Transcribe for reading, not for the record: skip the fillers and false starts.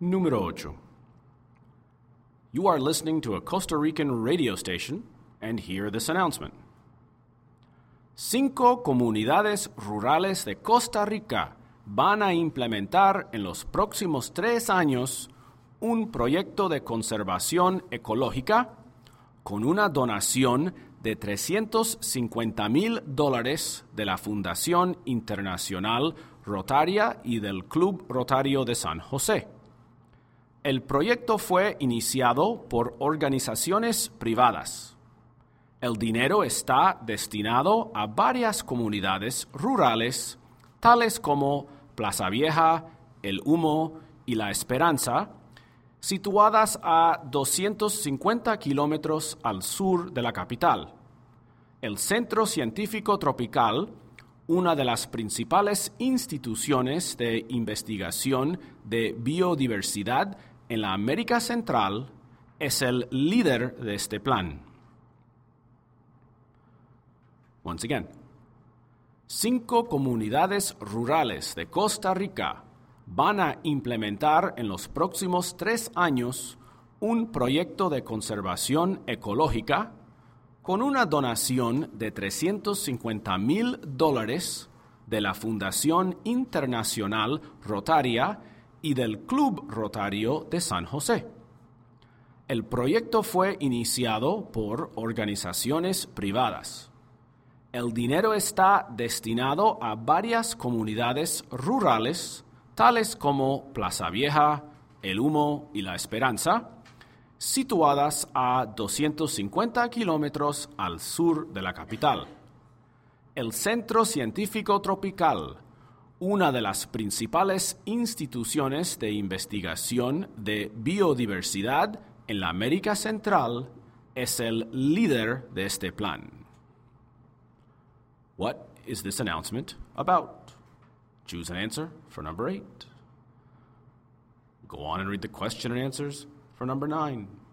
Número 8. You are listening to a Costa Rican radio station and hear this announcement. 5 comunidades rurales de Costa Rica van a implementar en los próximos 3 años un proyecto de conservación ecológica con una donación de $350,000 de la Fundación Internacional Rotaria y del Club Rotario de San José. El proyecto fue iniciado por organizaciones privadas. El dinero está destinado a varias comunidades rurales, tales como Plaza Vieja, El Humo y La Esperanza, situadas a 250 kilómetros al sur de la capital. El Centro Científico Tropical, una de las principales instituciones de investigación de biodiversidad en la América Central, es el líder de este plan. Once again, 5 comunidades rurales de Costa Rica van a implementar en los próximos 3 años un proyecto de conservación ecológica con una donación de $350,000 de la Fundación Internacional Rotaria y del Club Rotario de San José. El proyecto fue iniciado por organizaciones privadas. El dinero está destinado a varias comunidades rurales, tales como Plaza Vieja, El Humo y La Esperanza, situadas a 250 kilómetros al sur de la capital. El Centro Científico Tropical, una de las principales instituciones de investigación de biodiversidad en la América Central, es el líder de este plan. What is this announcement about? Choose an answer for number 8. Go on and read the question and answers for number 9.